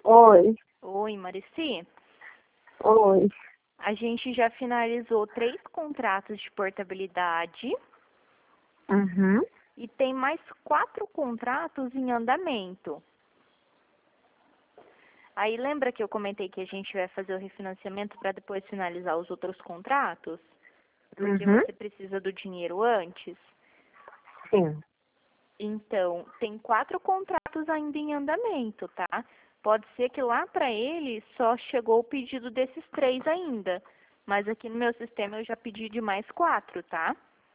Oi, Oi, Marici. oi. A gente já finalizou 3 contratos de portabilidade Uhum. e tem mais 4 contratos em andamento. Aí lembra que eu comentei que a gente vai fazer o refinanciamento para depois finalizar os outros contratos? Porque Uhum. você precisa do dinheiro antes? Sim. Então, tem 4 contratos ainda em andamento, tá? Pode ser que lá para ele só chegou o pedido desses 3 ainda. Mas aqui no meu sistema eu já pedi de mais 4, tá?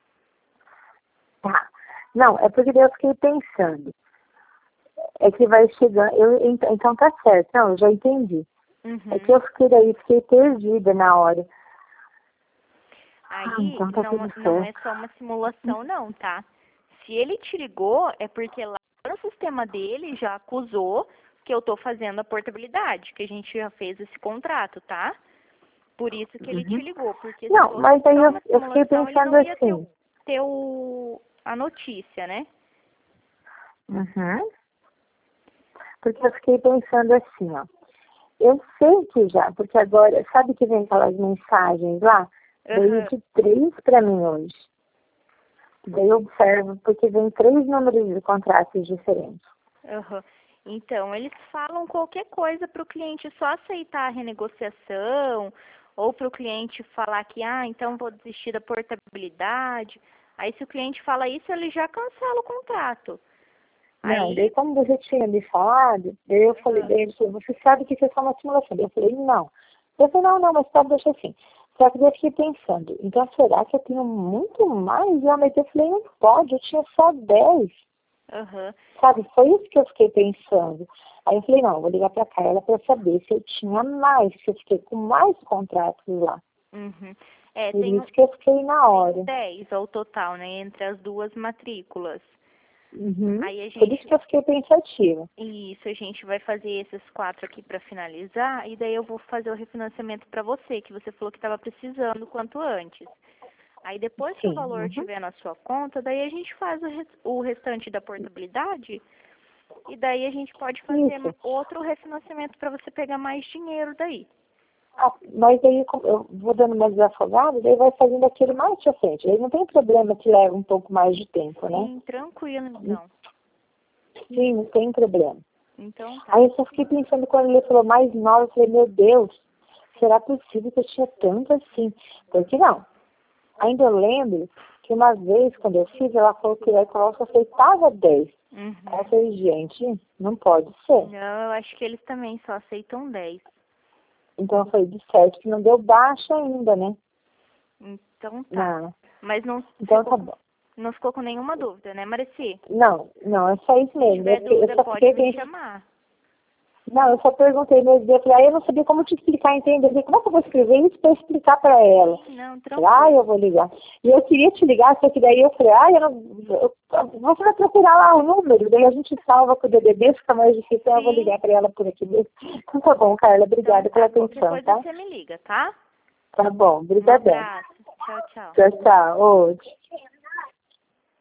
Tá. Não, é porque eu fiquei pensando. É que vai chegando. Então tá certo. Não, eu já entendi. É que Uhum. eu fiquei perdida na hora. Aí Então tá tudo não é certo. só uma simulação não, tá? Se ele te ligou, é porque lá no sistema dele já acusou que eu tô fazendo a portabilidade, que a gente já fez esse contrato, tá? Por isso que ele te Uhum. ligou, porque se Não, fosse mas aí só uma eu fiquei simulação, ele pensando não ia assim. ter a notícia, né? Uhum. Porque eu fiquei pensando assim, ó. Eu sei que já, porque agora, sabe que vem aquelas mensagens lá? Veio Aham, de 3 para mim hoje. Daí eu observo, porque vem 3 números de contratos diferentes. aham. Então, eles falam qualquer coisa para o cliente só aceitar a renegociação, ou para o cliente falar que, então vou desistir da portabilidade. Aí, se o cliente fala isso, ele já cancela o contrato. Não, daí Aí, como você tinha me falado, daí eu falei, aham, daí ele falou, você sabe que isso é só uma simulação. Daí eu falei, não. Eu falei, não, mas pode deixar assim. Só que daí eu fiquei pensando, então será que eu tenho muito mais? Mas eu falei, não pode, eu tinha só 10. aham, Sabe, foi isso que eu fiquei pensando. Aí eu falei, não, eu vou ligar pra Carla pra saber se eu tinha mais, se eu fiquei com mais contratos lá. uhum. É, Por isso que eu fiquei na tem hora. 10 ao total, né, entre as duas matrículas. Uhum. Aí a Por isso gente que eu fiquei pensativa. Isso, a gente vai fazer esses 4 aqui para finalizar e daí eu vou fazer o refinanciamento para você, que você falou que estava precisando quanto antes. Aí depois que o Sim. valor Uhum. estiver na sua conta, daí a gente faz o restante da portabilidade e daí a gente pode fazer Isso. outro refinanciamento para você pegar mais dinheiro daí. Ah, mas aí eu vou dando uma desafogada, daí vai fazendo aquele mais pra frente. Aí não tem problema que leva um pouco mais de tempo, né? Sim, tranquilo então. Sim, não tem problema. Então tá. Aí eu só fiquei pensando quando ele falou mais 9, eu falei, meu Deus, será possível que eu tinha tanto assim? Porque não. Ainda eu lembro que uma vez, quando eu fiz, ela falou que ela só aceitava 10. Aí eu Uhum. falei, gente, não pode ser. Não, eu acho que eles também só aceitam 10. Então eu falei, de certo, que não deu baixa ainda, né? Então tá. Não. Mas não Então ficou tá com, bom. não ficou com nenhuma dúvida, né, Mareci? Não, não, é só isso Se mesmo. tiver Eu dúvida, só pode fiquei me pensando. chamar. Não, eu só perguntei mesmo. Eu falei, eu não sabia como te explicar, entender. Eu falei, como é que eu vou escrever isso para explicar para ela? Sim, não, Eu falei, tranquilo. eu vou ligar. E eu queria te ligar, só que daí eu falei, você vai procurar lá o número, daí a gente salva com o DDD, fica mais difícil, então eu vou Sim, ligar para ela por aqui mesmo. Então tá bom, Carla, então obrigada pela tá. Qualquer atenção, coisa tá? você me liga, tá? Tá bom, Um brigadão. abraço. Tchau, tchau. Tchau, tchau. Hoje.